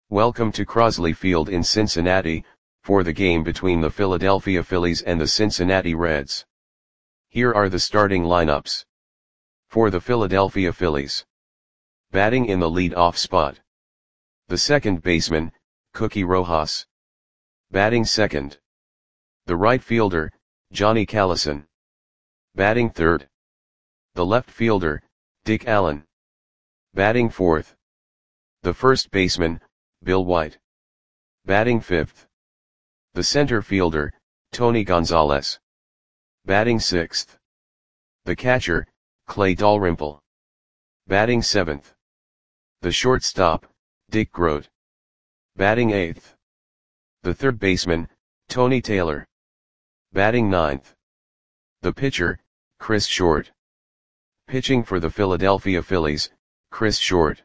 Welcome to Crosley Field in Cincinnati, for the game between the Philadelphia Phillies and the Cincinnati Reds. Here are the starting lineups. For the Philadelphia Phillies. Batting in the lead-off spot. The second baseman, Cookie Rojas. Batting second. The right fielder, Johnny Callison. Batting third. The left fielder, Dick Allen. Batting fourth. The first baseman, Bill White. Batting fifth. The center fielder, Tony Gonzalez. Batting sixth. The catcher, Clay Dalrymple. Batting seventh. The shortstop, Dick Groat. Batting eighth. The third baseman, Tony Taylor. Batting ninth. The pitcher, Chris Short. Pitching for the Philadelphia Phillies, Chris Short.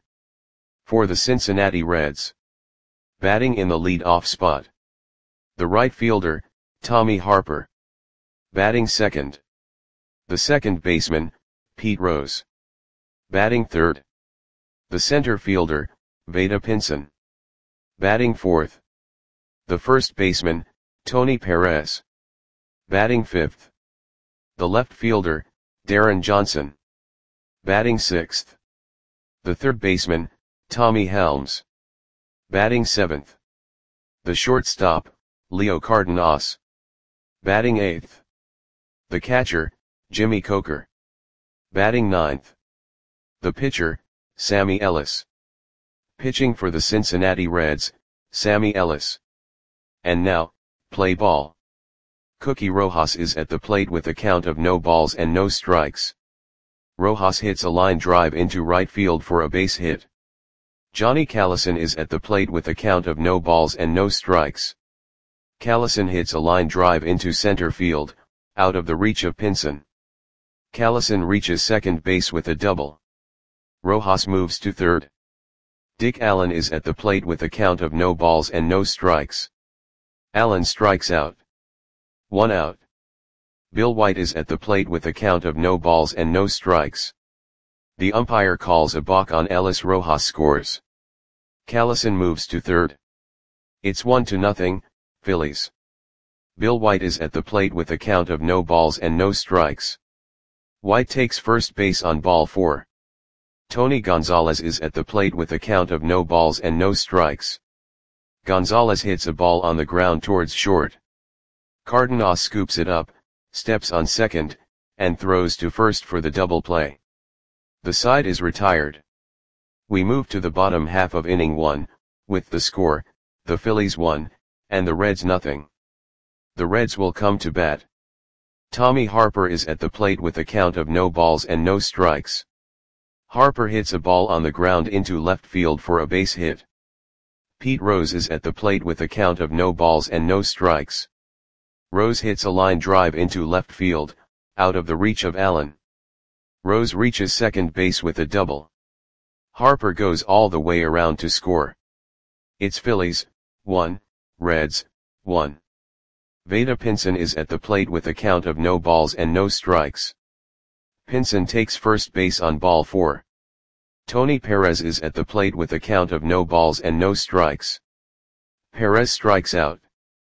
For the Cincinnati Reds. Batting in the lead-off spot. The right fielder, Tommy Harper. Batting second. The second baseman, Pete Rose. Batting third. The center fielder, Vada Pinson. Batting fourth. The first baseman, Tony Perez. Batting fifth. The left fielder, Darren Johnson. Batting sixth. The third baseman, Tommy Helms. Batting seventh. The shortstop, Leo Cardenas. Batting eighth. The catcher, Jimmy Coker. Batting ninth. The pitcher, Sammy Ellis. Pitching for the Cincinnati Reds, Sammy Ellis. And now, play ball. Cookie Rojas is at the plate with a count of no balls and no strikes. Rojas hits a line drive into right field for a base hit. Johnny Callison is at the plate with a count of no balls and no strikes. Callison hits a line drive into center field, out of the reach of Pinson. Callison reaches second base with a double. Rojas moves to third. Dick Allen is at the plate with a count of no balls and no strikes. Allen strikes out. 1 out. Bill White is at the plate with a count of no balls and no strikes. The umpire calls a balk on Ellis. Rojas scores. Callison moves to third. It's 1-0, Phillies. Bill White is at the plate with a count of no balls and no strikes. White takes first base on ball 4. Tony Gonzalez is at the plate with a count of no balls and no strikes. Gonzalez hits a ball on the ground towards short. Cardenas scoops it up, steps on second, and throws to first for the double play. The side is retired. We move to the bottom half of inning 1, with the score, the Phillies 1, and the Reds 0. The Reds will come to bat. Tommy Harper is at the plate with a count of no balls and no strikes. Harper hits a ball on the ground into left field for a base hit. Pete Rose is at the plate with a count of no balls and no strikes. Rose hits a line drive into left field, out of the reach of Allen. Rose reaches second base with a double. Harper goes all the way around to score. It's Phillies, 1, Reds, 1. Vada Pinson is at the plate with a count of no balls and no strikes. Pinson takes first base on ball 4. Tony Perez is at the plate with a count of no balls and no strikes. Perez strikes out.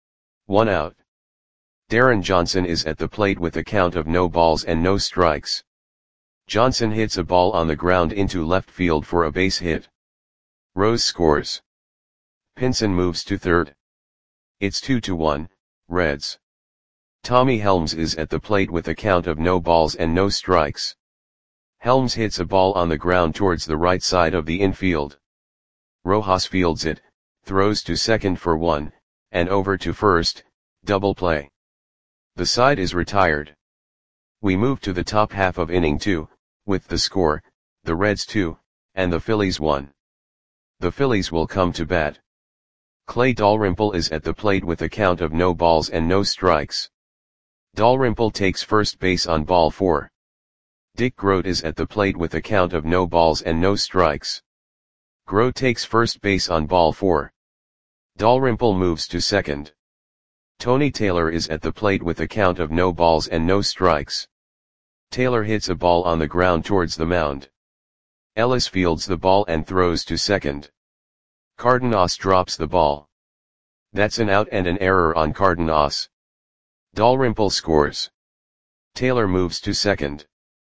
1 out. Darren Johnson is at the plate with a count of no balls and no strikes. Johnson hits a ball on the ground into left field for a base hit. Rose scores. Pinson moves to third. It's 2-1, Reds. Tommy Helms is at the plate with a count of no balls and no strikes. Helms hits a ball on the ground towards the right side of the infield. Rojas fields it, throws to second for 1, and over to first, double play. The side is retired. We move to the top half of inning 2, with the score, the Reds 2, and the Phillies 1. The Phillies will come to bat. Clay Dalrymple is at the plate with a count of no balls and no strikes. Dalrymple takes first base on ball 4. Dick Groat is at the plate with a count of no balls and no strikes. Groat takes first base on ball 4. Dalrymple moves to second. Tony Taylor is at the plate with a count of no balls and no strikes. Taylor hits a ball on the ground towards the mound. Ellis fields the ball and throws to second. Cardenas drops the ball. That's an out and an error on Cardenas. Dalrymple scores. Taylor moves to second.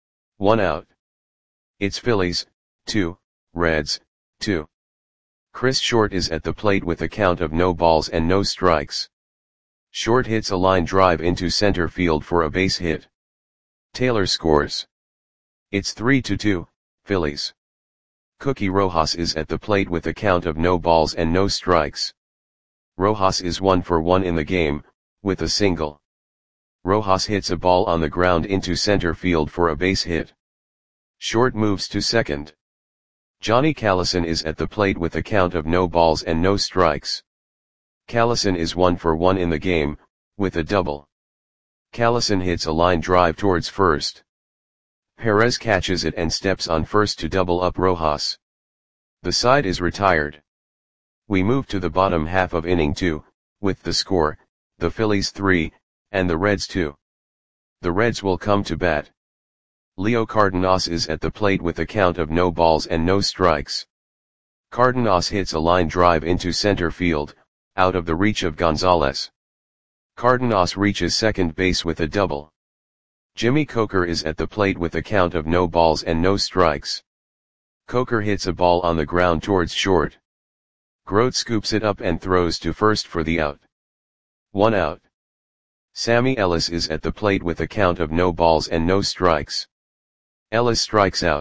1 out. It's Phillies, 2, Reds, 2. Chris Short is at the plate with a count of no balls and no strikes. Short hits a line drive into center field for a base hit. Taylor scores. It's 3-2, Phillies. Cookie Rojas is at the plate with a count of no balls and no strikes. Rojas is 1 for 1 in the game, with a single. Rojas hits a ball on the ground into center field for a base hit. Short moves to second. Johnny Callison is at the plate with a count of no balls and no strikes. Callison is 1 for 1 in the game, with a double. Callison hits a line drive towards first. Perez catches it and steps on first to double up Rojas. The side is retired. We move to the bottom half of inning 2, with the score, the Phillies 3, and the Reds 2. The Reds will come to bat. Leo Cardenas is at the plate with a count of no balls and no strikes. Cardenas hits a line drive into center field, out of the reach of Gonzalez. Cardenas reaches second base with a double. Jimmy Coker is at the plate with a count of no balls and no strikes. Coker hits a ball on the ground towards short. Grote scoops it up and throws to first for the out. 1 out. Sammy Ellis is at the plate with a count of no balls and no strikes. Ellis strikes out.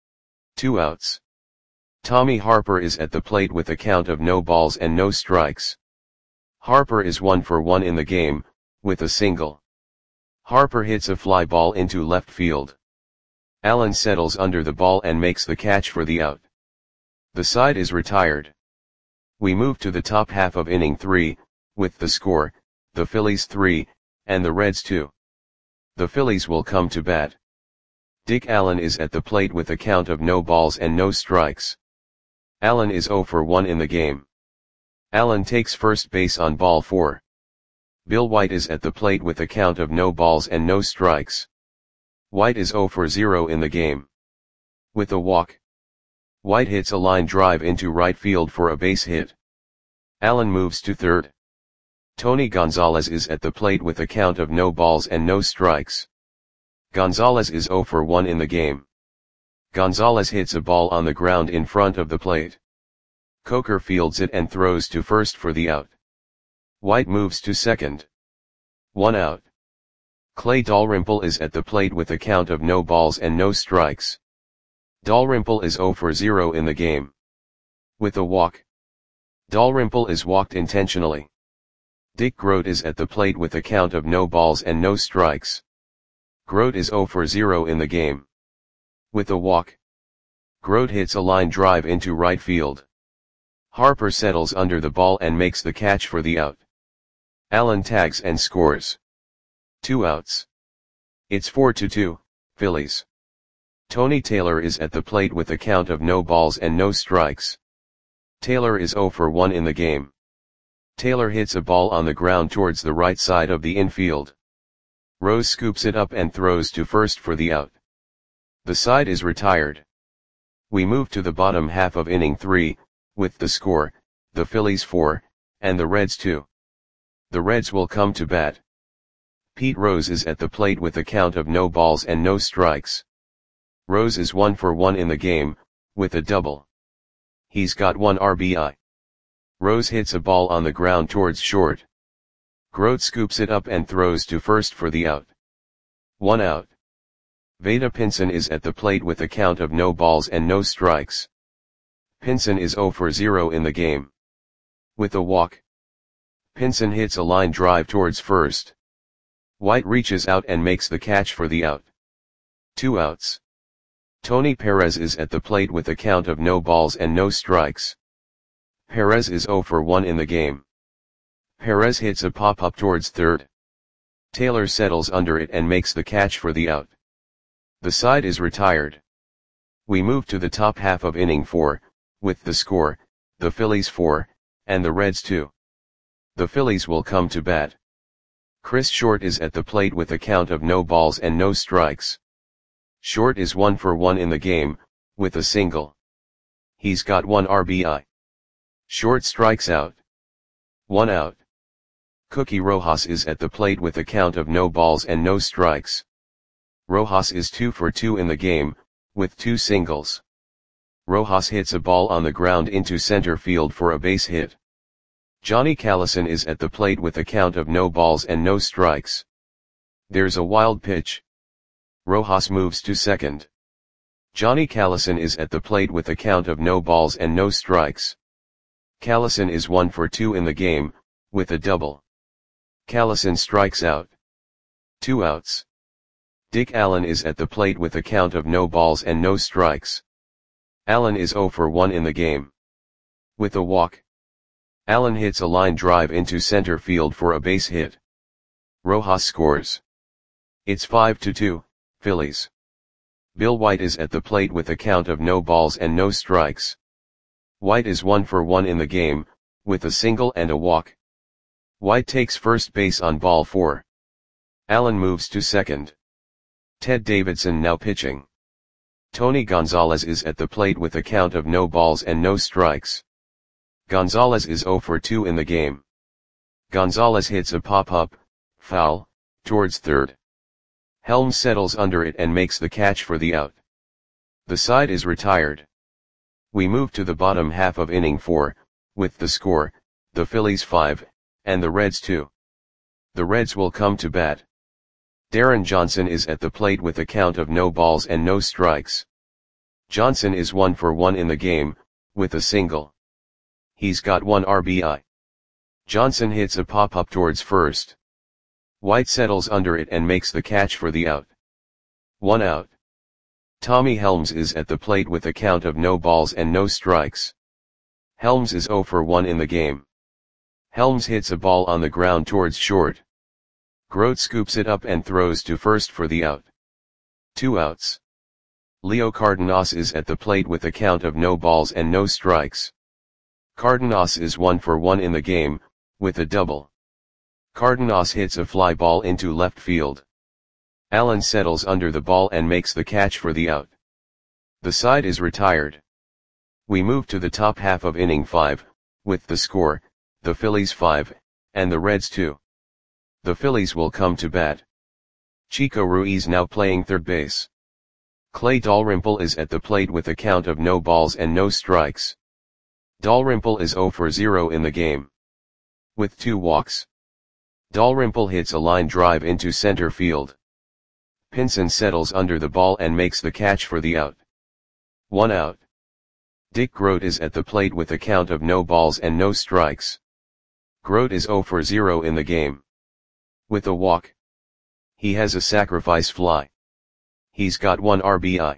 2 outs. Tommy Harper is at the plate with a count of no balls and no strikes. Harper is 1 for 1 in the game, with a single. Harper hits a fly ball into left field. Allen settles under the ball and makes the catch for the out. The side is retired. We move to the top half of inning 3, with the score, the Phillies 3, and the Reds 2. The Phillies will come to bat. Dick Allen is at the plate with a count of no balls and no strikes. Allen is 0 for 1 in the game. Allen takes first base on ball 4. Bill White is at the plate with a count of no balls and no strikes. White is 0 for 0 in the game. With a walk. White hits a line drive into right field for a base hit. Allen moves to third. Tony Gonzalez is at the plate with a count of no balls and no strikes. Gonzalez is 0 for 1 in the game. Gonzalez hits a ball on the ground in front of the plate. Coker fields it and throws to first for the out. White moves to second. 1 out. Clay Dalrymple is at the plate with a count of no balls and no strikes. Dalrymple is 0 for 0 in the game. With a walk. Dalrymple is walked intentionally. Dick Grote is at the plate with a count of no balls and no strikes. Grote is 0 for 0 in the game. With a walk. Grote hits a line drive into right field. Harper settles under the ball and makes the catch for the out. Allen tags and scores. 2 outs. It's 4-2, Phillies. Tony Taylor is at the plate with a count of no balls and no strikes. Taylor is 0 for 1 in the game. Taylor hits a ball on the ground towards the right side of the infield. Rose scoops it up and throws to first for the out. The side is retired. We move to the bottom half of inning 3, with the score, the Phillies 4, and the Reds 2. The Reds will come to bat. Pete Rose is at the plate with a count of no balls and no strikes. Rose is 1 for 1 in the game, with a double. He's got 1 RBI. Rose hits a ball on the ground towards short. Grote scoops it up and throws to first for the out. 1 out. Vada Pinson is at the plate with a count of no balls and no strikes. Pinson is 0 for 0 in the game. With a walk. Pinson hits a line drive towards first. White reaches out and makes the catch for the out. 2 outs. Tony Perez is at the plate with a count of no balls and no strikes. Perez is 0 for 1 in the game. Perez hits a pop-up towards third. Taylor settles under it and makes the catch for the out. The side is retired. We move to the top half of inning 4, with the score, the Phillies 4, and the Reds 2. The Phillies will come to bat. Chris Short is at the plate with a count of no balls and no strikes. Short is 1 for 1 in the game, with a single. He's got 1 RBI. Short strikes out. 1 out. Cookie Rojas is at the plate with a count of no balls and no strikes. Rojas is 2 for 2 in the game, with 2 singles. Rojas hits a ball on the ground into center field for a base hit. Johnny Callison is at the plate with a count of no balls and no strikes. There's a wild pitch. Rojas moves to second. Johnny Callison is at the plate with a count of no balls and no strikes. Callison is 1 for 2 in the game, with a double. Callison strikes out. 2 outs. Dick Allen is at the plate with a count of no balls and no strikes. Allen is 0 for 1 in the game. With a walk. Allen hits a line drive into center field for a base hit. Rojas scores. It's 5-2, Phillies. Bill White is at the plate with a count of no balls and no strikes. White is 1 for 1 in the game, with a single and a walk. White takes first base on ball 4. Allen moves to second. Ted Davidson now pitching. Tony Gonzalez is at the plate with a count of no balls and no strikes. Gonzalez is 0 for 2 in the game. Gonzalez hits a pop-up, foul, towards third. Helms settles under it and makes the catch for the out. The side is retired. We move to the bottom half of inning 4, with the score, the Phillies 5, and the Reds 2. The Reds will come to bat. Darren Johnson is at the plate with a count of no balls and no strikes. Johnson is 1 for 1 in the game, with a single. He's got 1 RBI. Johnson hits a pop-up towards first. White settles under it and makes the catch for the out. 1 out. Tommy Helms is at the plate with a count of no balls and no strikes. Helms is 0 for 1 in the game. Helms hits a ball on the ground towards short. Grote scoops it up and throws to first for the out. 2 outs. Leo Cardenas is at the plate with a count of no balls and no strikes. Cardenas is 1 for 1 in the game, with a double. Cardenas hits a fly ball into left field. Allen settles under the ball and makes the catch for the out. The side is retired. We move to the top half of inning 5, with the score, the Phillies 5, and the Reds 2. The Phillies will come to bat. Chico Ruiz now playing third base. Clay Dalrymple is at the plate with a count of no balls and no strikes. Dalrymple is 0 for 0 in the game. With 2 walks. Dalrymple hits a line drive into center field. Pinson settles under the ball and makes the catch for the out. 1 out. Dick Grote is at the plate with a count of no balls and no strikes. Grote is 0 for 0 in the game. With a walk. He has a sacrifice fly. He's got 1 RBI.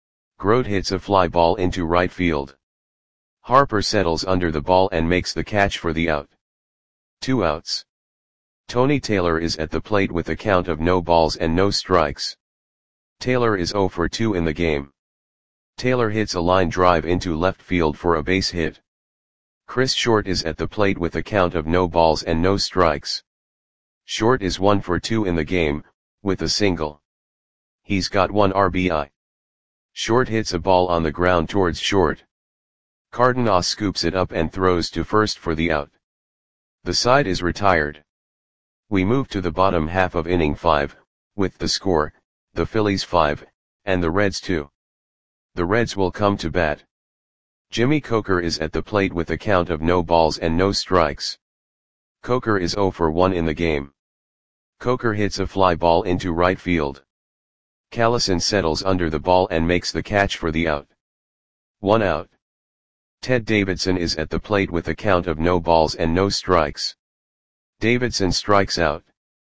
Grote hits a fly ball into right field. Harper settles under the ball and makes the catch for the out. 2 outs. Tony Taylor is at the plate with a count of no balls and no strikes. Taylor is 0 for 2 in the game. Taylor hits a line drive into left field for a base hit. Chris Short is at the plate with a count of no balls and no strikes. Short is 1 for 2 in the game, with a single. He's got 1 RBI. Short hits a ball on the ground towards short. Cardenas scoops it up and throws to first for the out. The side is retired. We move to the bottom half of inning 5, with the score, the Phillies 5, and the Reds 2. The Reds will come to bat. Jimmy Coker is at the plate with a count of no balls and no strikes. Coker is 0 for 1 in the game. Coker hits a fly ball into right field. Callison settles under the ball and makes the catch for the out. 1 out. Ted Davidson is at the plate with a count of no balls and no strikes. Davidson strikes out.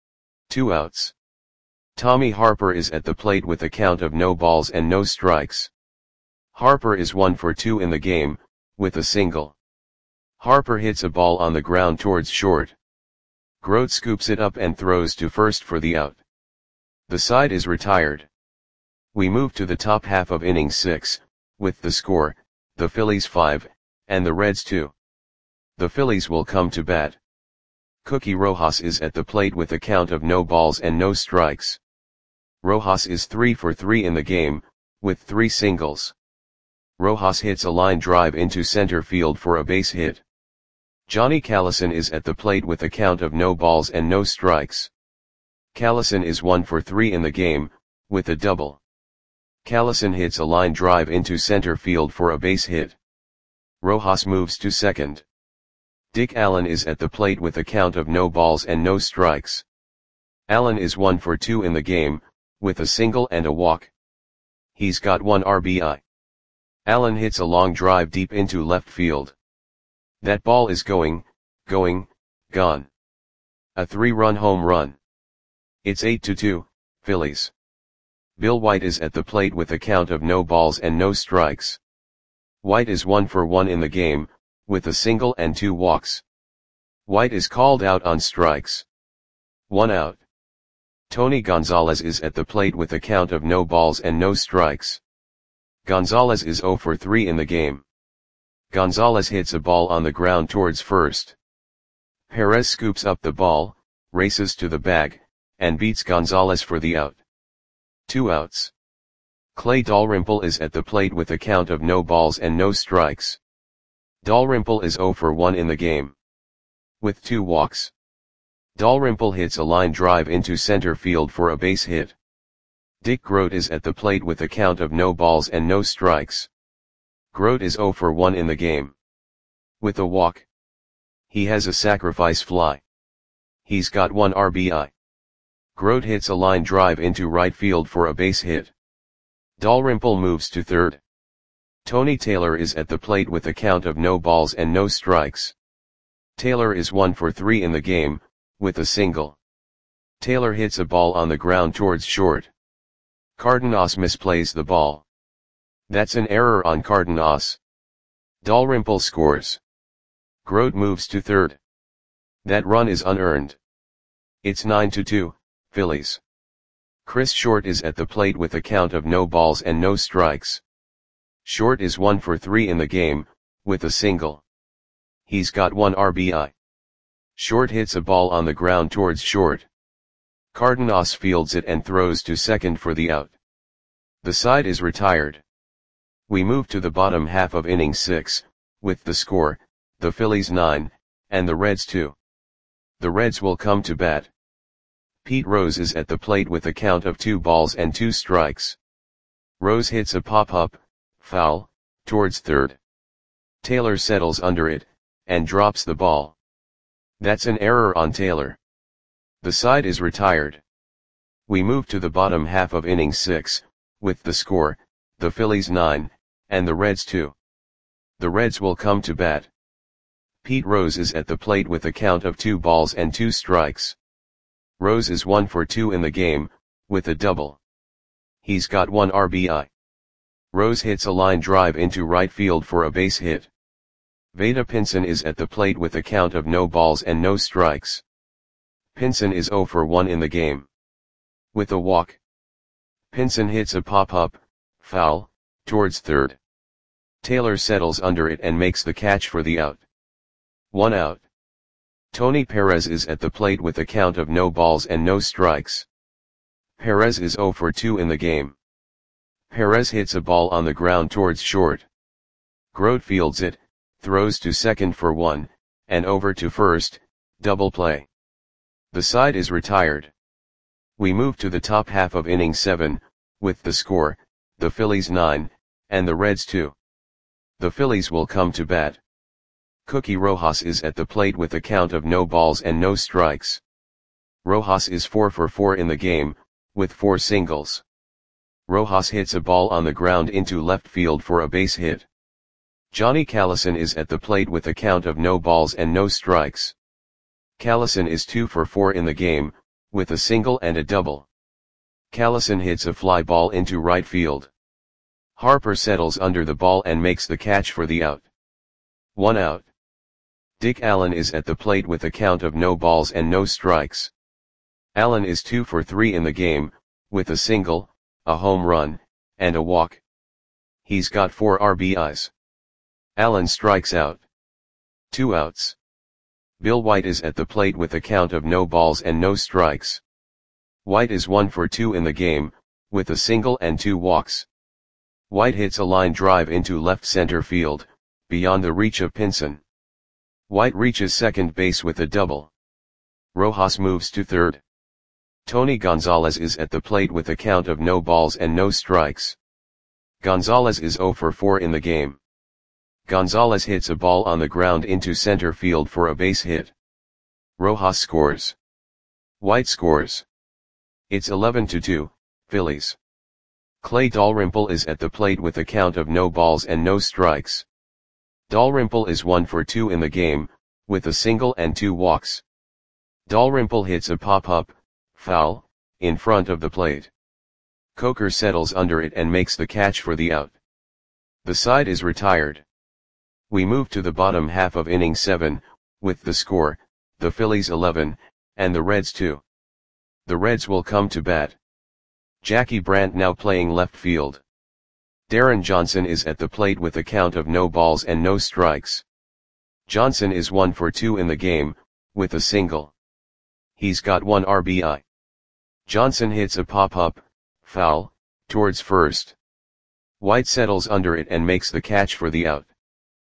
2 outs. Tommy Harper is at the plate with a count of no balls and no strikes. Harper is 1 for 2 in the game, with a single. Harper hits a ball on the ground towards short. Grote scoops it up and throws to first for the out. The side is retired. We move to the top half of inning 6, with the score, the Phillies 5, and the Reds 2. The Phillies will come to bat. Cookie Rojas is at the plate with a count of no balls and no strikes. Rojas is 3 for 3 in the game, with 3 singles. Rojas hits a line drive into center field for a base hit. Johnny Callison is at the plate with a count of no balls and no strikes. Callison is 1 for 3 in the game, with a double. Callison hits a line drive into center field for a base hit. Rojas moves to second. Dick Allen is at the plate with a count of no balls and no strikes. Allen is 1 for 2 in the game, with a single and a walk. He's got 1 RBI. Allen hits a long drive deep into left field. That ball is gone. A 3-run home run. It's 8-2, Phillies. Bill White is at the plate with a count of no balls and no strikes. White is 1 for 1 in the game, with a single and 2 walks. White is called out on strikes. 1 out. Tony Gonzalez is at the plate with a count of no balls and no strikes. Gonzalez is 0 for 3 in the game. Gonzalez hits a ball on the ground towards first. Perez scoops up the ball, races to the bag, and beats Gonzalez for the out. 2 outs. Clay Dalrymple is at the plate with a count of no balls and no strikes. Dalrymple is 0 for 1 in the game. With 2 walks. Dalrymple hits a line drive into center field for a base hit. Dick Groat is at the plate with a count of no balls and no strikes. Groat is 0 for 1 in the game. With a walk. He has a sacrifice fly. He's got 1 RBI. Groat hits a line drive into right field for a base hit. Dalrymple moves to third. Tony Taylor is at the plate with a count of no balls and no strikes. Taylor is 1 for 3 in the game, with a single. Taylor hits a ball on the ground towards short. Cardenas misplays the ball. That's an error on Cardenas. Dalrymple scores. Groat moves to third. That run is unearned. It's 9-2, Phillies. Chris Short is at the plate with a count of no balls and no strikes. Short is 1 for 3 in the game, with a single. He's got 1 RBI. Short hits a ball on the ground towards short. Cardenas fields it and throws to second for the out. The side is retired. We move to the bottom half of inning 6, with the score, the Phillies 9, and the Reds 2. The Reds will come to bat. Pete Rose is at the plate with a count of 2 balls and 2 strikes. Rose hits a pop-up, foul, towards third. Taylor settles under it, and drops the ball. That's an error on Taylor. The side is retired. We move to the bottom half of inning 6, with the score, the Phillies 9, and the Reds 2. The Reds will come to bat. Pete Rose is at the plate with a count of 2 balls and 2 strikes. Rose is 1 for 2 in the game, with a double. He's got 1 RBI. Rose hits a line drive into right field for a base hit. Vada Pinson is at the plate with a count of no balls and no strikes. Pinson is 0 for 1 in the game. With a walk. Pinson hits a pop-up, foul, towards third. Taylor settles under it and makes the catch for the out. 1 out. Tony Perez is at the plate with a count of no balls and no strikes. Perez is 0 for 2 in the game. Perez hits a ball on the ground towards short. Groat fields it, throws to second for 1, and over to first, double play. The side is retired. We move to the top half of inning 7, with the score, the Phillies 9, and the Reds 2. The Phillies will come to bat. Cookie Rojas is at the plate with a count of no balls and no strikes. Rojas is 4 for 4 in the game, with 4 singles. Rojas hits a ball on the ground into left field for a base hit. Johnny Callison is at the plate with a count of no balls and no strikes. Callison is 2 for 4 in the game, with a single and a double. Callison hits a fly ball into right field. Harper settles under the ball and makes the catch for the out. 1 out. Dick Allen is at the plate with a count of no balls and no strikes. Allen is 2 for 3 in the game, with a single, a home run, and a walk. He's got 4 RBIs. Allen strikes out. 2 outs. Bill White is at the plate with a count of no balls and no strikes. White is 1 for 2 in the game, with a single and 2 walks. White hits a line drive into left center field, beyond the reach of Pinson. White reaches second base with a double. Rojas moves to third. Tony Gonzalez is at the plate with a count of no balls and no strikes. Gonzalez is 0 for 4 in the game. Gonzalez hits a ball on the ground into center field for a base hit. Rojas scores. White scores. It's 11-2, Phillies. Clay Dalrymple is at the plate with a count of no balls and no strikes. Dalrymple is 1 for 2 in the game, with a single and 2 walks. Dalrymple hits a pop-up, foul, in front of the plate. Coker settles under it and makes the catch for the out. The side is retired. We move to the bottom half of inning 7, with the score, the Phillies 11, and the Reds 2. The Reds will come to bat. Jackie Brandt now playing left field. Darren Johnson is at the plate with a count of no balls and no strikes. Johnson is 1 for 2 in the game, with a single. He's got 1 RBI. Johnson hits a pop-up, foul, towards first. White settles under it and makes the catch for the out.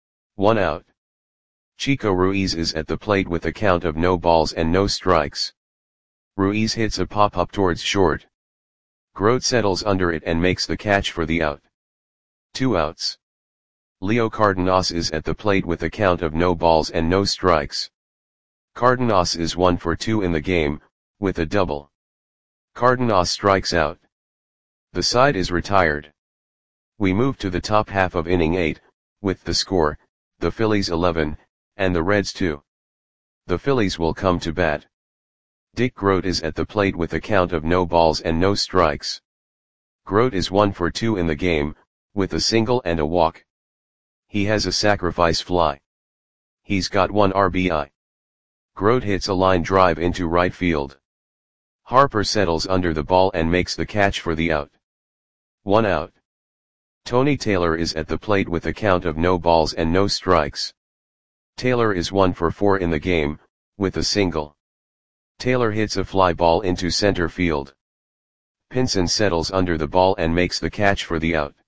1 out. Chico Ruiz is at the plate with a count of no balls and no strikes. Ruiz hits a pop-up towards short. Grote settles under it and makes the catch for the out. 2 outs. Leo Cardenas is at the plate with a count of no balls and no strikes. Cardenas is 1 for 2 in the game, with a double. Cardenas strikes out. The side is retired. We move to the top half of inning 8, with the score, the Phillies 11, and the Reds 2. The Phillies will come to bat. Dick Grote is at the plate with a count of no balls and no strikes. Grote is 1 for 2 in the game, with a single and a walk. He has a sacrifice fly. He's got 1 RBI. Grote hits a line drive into right field. Harper settles under the ball and makes the catch for the out. 1 out. Tony Taylor is at the plate with a count of no balls and no strikes. Taylor is 1 for 4 in the game, with a single. Taylor hits a fly ball into center field. Pinson settles under the ball and makes the catch for the out.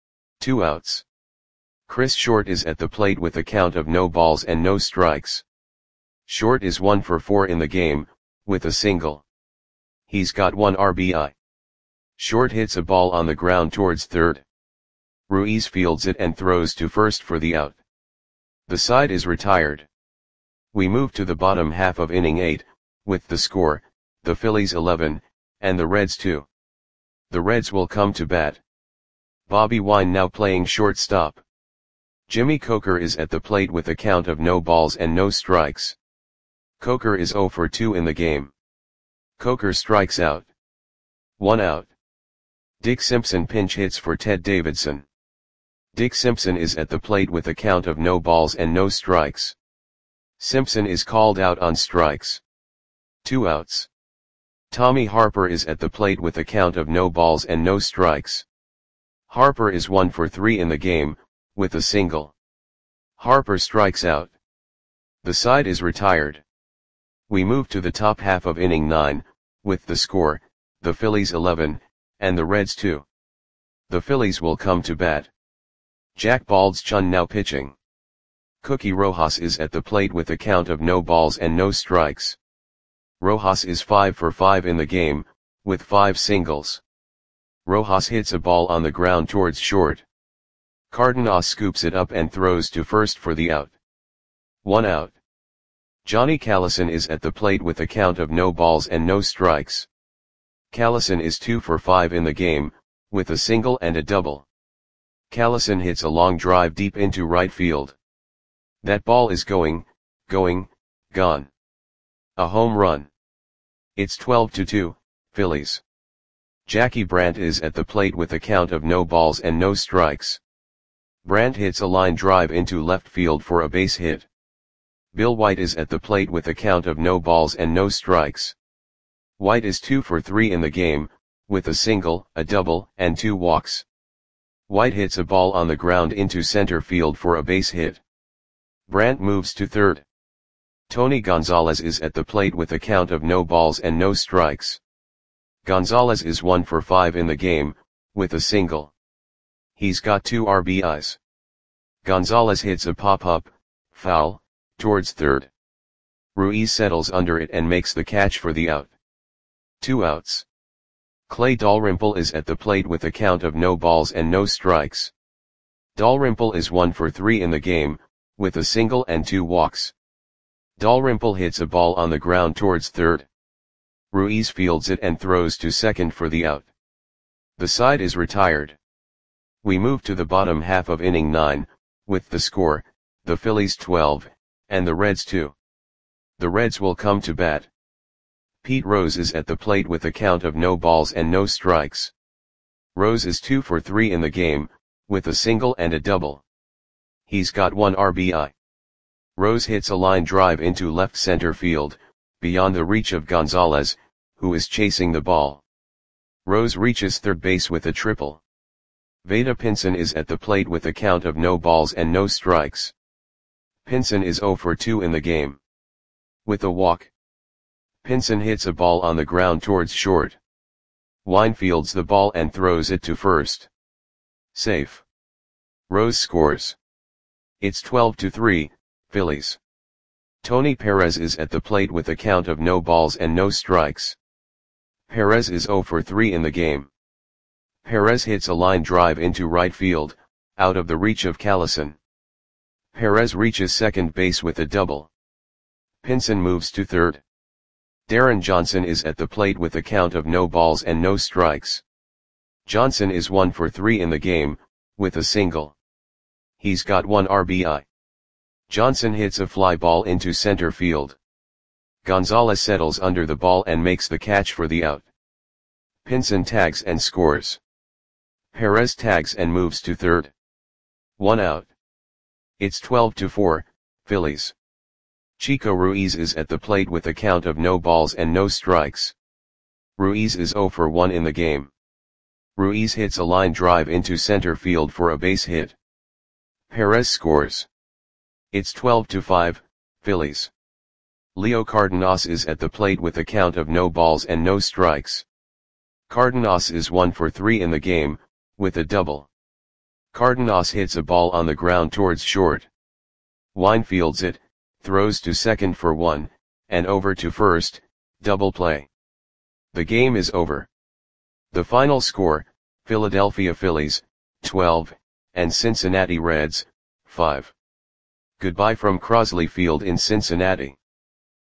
2 outs. Chris Short is at the plate with a count of no balls and no strikes. Short is 1 for 4 in the game, with a single. He's got 1 RBI. Short hits a ball on the ground towards third. Ruiz fields it and throws to first for the out. The side is retired. We move to the bottom half of inning 8, with the score, the Phillies 11, and the Reds 2. The Reds will come to bat. Bobby Wine now playing shortstop. Jimmy Coker is at the plate with a count of no balls and no strikes. Coker is 0 for 2 in the game. Coker strikes out. 1 out. Dick Simpson pinch hits for Ted Davidson. Dick Simpson is at the plate with a count of no balls and no strikes. Simpson is called out on strikes. 2 outs. Tommy Harper is at the plate with a count of no balls and no strikes. Harper is 1 for 3 in the game, with a single. Harper strikes out. The side is retired. We move to the top half of inning 9, with the score, the Phillies 11, and the Reds 2. The Phillies will come to bat. Jack Baldschun now pitching. Cookie Rojas is at the plate with a count of no balls and no strikes. Rojas is 5 for 5 in the game, with 5 singles. Rojas hits a ball on the ground towards short. Cardenas scoops it up and throws to first for the out. 1 out. Johnny Callison is at the plate with a count of no balls and no strikes. Callison is 2 for 5 in the game, with a single and a double. Callison hits a long drive deep into right field. That ball is gone. A home run. It's 12-2, Phillies. Jackie Brandt is at the plate with a count of no balls and no strikes. Brandt hits a line drive into left field for a base hit. Bill White is at the plate with a count of no balls and no strikes. White is 2 for 3 in the game, with a single, a double, and 2 walks. White hits a ball on the ground into center field for a base hit. Brandt moves to third. Tony Gonzalez is at the plate with a count of no balls and no strikes. Gonzalez is 1 for 5 in the game, with a single. He's got 2 RBIs. Gonzalez hits a pop-up, foul, towards third. Ruiz settles under it and makes the catch for the out. 2 outs. Clay Dalrymple is at the plate with a count of no balls and no strikes. Dalrymple is 1 for 3 in the game, with a single and 2 walks. Dalrymple hits a ball on the ground towards third. Ruiz fields it and throws to second for the out. The side is retired. We move to the bottom half of inning 9, with the score, the Phillies 12, and the Reds 2. The Reds will come to bat. Pete Rose is at the plate with a count of no balls and no strikes. Rose is 2 for 3 in the game, with a single and a double. He's got 1 RBI. Rose hits a line drive into left center field, beyond the reach of Gonzalez, who is chasing the ball. Rose reaches third base with a triple. Vada Pinson is at the plate with a count of no balls and no strikes. Pinson is 0 for 2 in the game. With a walk, Pinson hits a ball on the ground towards short. Wine fields the ball and throws it to first. Safe. Rose scores. It's 12-3, Phillies. Tony Perez is at the plate with a count of no balls and no strikes. Perez is 0 for 3 in the game. Perez hits a line drive into right field, out of the reach of Callison. Perez reaches second base with a double. Pinson moves to third. Darren Johnson is at the plate with a count of no balls and no strikes. Johnson is 1 for 3 in the game, with a single. He's got 1 RBI. Johnson hits a fly ball into center field. Gonzalez settles under the ball and makes the catch for the out. Pinson tags and scores. Perez tags and moves to third. 1 out. It's 12-4, Phillies. Chico Ruiz is at the plate with a count of no balls and no strikes. Ruiz is 0 for 1 in the game. Ruiz hits a line drive into center field for a base hit. Perez scores. It's 12-5, Phillies. Leo Cardenas is at the plate with a count of no balls and no strikes. Cardenas is 1 for 3 in the game, with a double. Cardenas hits a ball on the ground towards short. Wine fields it, throws to second for 1, and over to first, double play. The game is over. The final score, Philadelphia Phillies, 12, and Cincinnati Reds, 5. Goodbye from Crosley Field in Cincinnati.